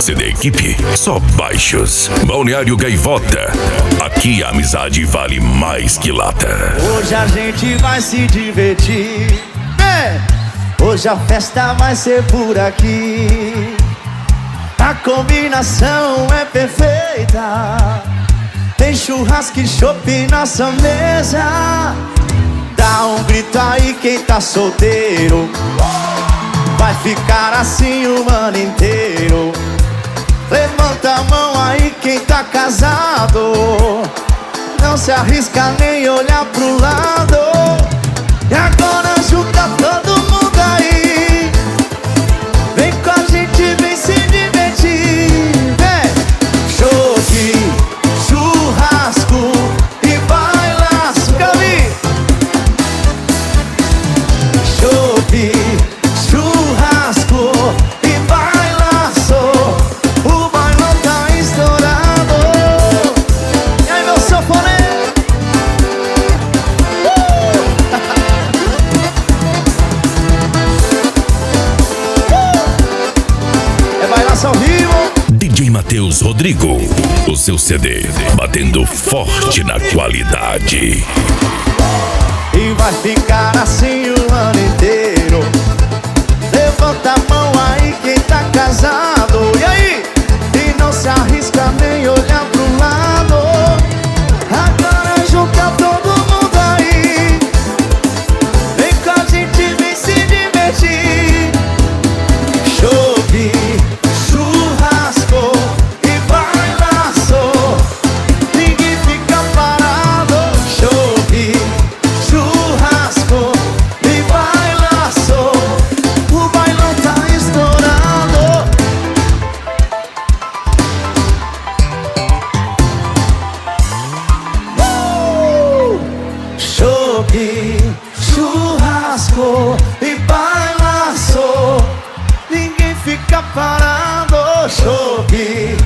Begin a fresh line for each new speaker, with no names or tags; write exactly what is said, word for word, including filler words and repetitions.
C D Equipe, só baixos. Balneário Gaivota, aqui a amizade vale mais que lata.
Hoje a gente vai se divertir, é. Hoje a festa vai ser por aqui. A combinação é perfeita. Tem churrasco e chopp nossa mesa. Dá um grito aí quem tá solteiro. Vai ficar assim o ano inteiro. Levanta a mão aí quem tá casado. Não se arrisca nem olhar pro lado. E agora junta todo mundo aí. Vem com a gente, vem se divertir. Vem! Chopp, churrasco e bailaço. Gabi! Chopp, churrasco e bailaço. O bailão tá estourado. E aí, meu sanfoneiro? Uh! uh! É bailaço ao vivo.
D J Matheus Rodrigo, o seu C D batendo forte na qualidade.
E vai ficar assim o ano inteiro. Levanta a mão aí quem tá casado. E aí? E não se arrisca nem olhar pro lado. Agora junta todo mundo aí. Vem com a gente, vem se divertir. Chopp, churrasco e bailaço. Ninguém fica parado. Chopp, churrasco e bailaço. O bailão tá estourado. Uh! Chopp, churrasco e bailaço. Ninguém fica parado. Chopp,